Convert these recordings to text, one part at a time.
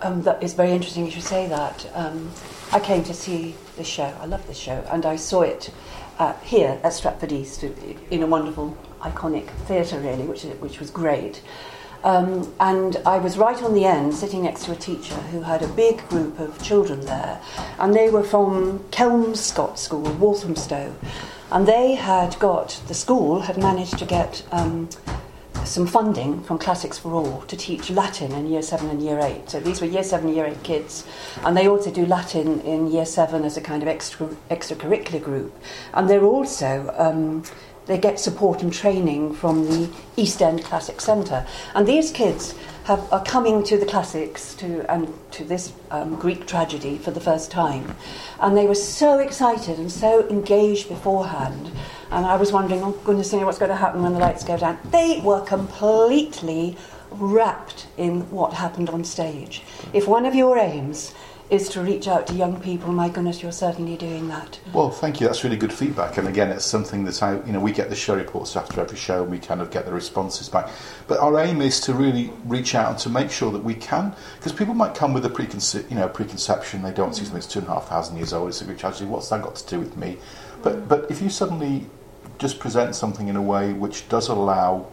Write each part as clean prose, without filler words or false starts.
That is very interesting you should say that. I came to see the show. I love the show, and I saw it here at Stratford East in a wonderful, iconic theatre, really, which was great. And I was right on the end, sitting next to a teacher who had a big group of children there, and they were from Kelmscott School, Walthamstow, and the school had managed to get some funding from Classics for All to teach Latin in Year 7 and Year 8. So these were Year 7 and Year 8 kids, and they also do Latin in Year 7 as a kind of extracurricular group. And they're also... they get support and training from the East End Classic Centre. And these kids are coming to the classics, to this Greek tragedy for the first time. And they were so excited and so engaged beforehand. And I was wondering, oh goodness me, what's going to happen when the lights go down? They were completely wrapped in what happened on stage. If one of your aims is to reach out to young people, my goodness, you're certainly doing that. Well, thank you. That's really good feedback. And again, it's something that we get the show reports after every show, and we kind of get the responses back. But our aim is to really reach out and to make sure that we can, because people might come with a preconception. They don't see something that's 2,500 years old. It's a Greek tragedy. What's that got to do with me? But if you suddenly just present something in a way which does allow,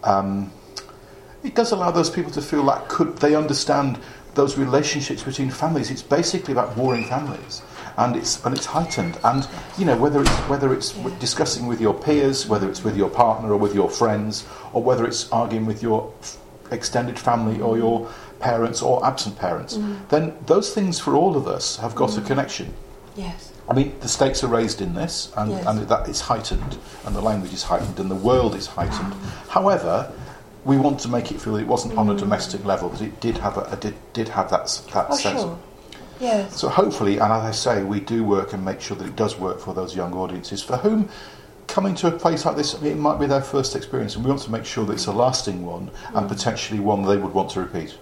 it does allow those people to feel like they understand those relationships between families. It's basically about warring families, and it's heightened. And whether it's discussing with your peers, whether it's with your partner or with your friends, or whether it's arguing with your extended family or your parents or absent parents, then those things for all of us have got a connection. Yes. I mean, the stakes are raised in this, and that it's heightened, and the language is heightened, and the world is heightened. However, we want to make it feel that it wasn't on a domestic level, that it did have that sense. Sure. Yes. So hopefully, and as I say, we do work and make sure that it does work for those young audiences for whom coming to a place like this, it might be their first experience, and we want to make sure that it's a lasting one and potentially one they would want to repeat.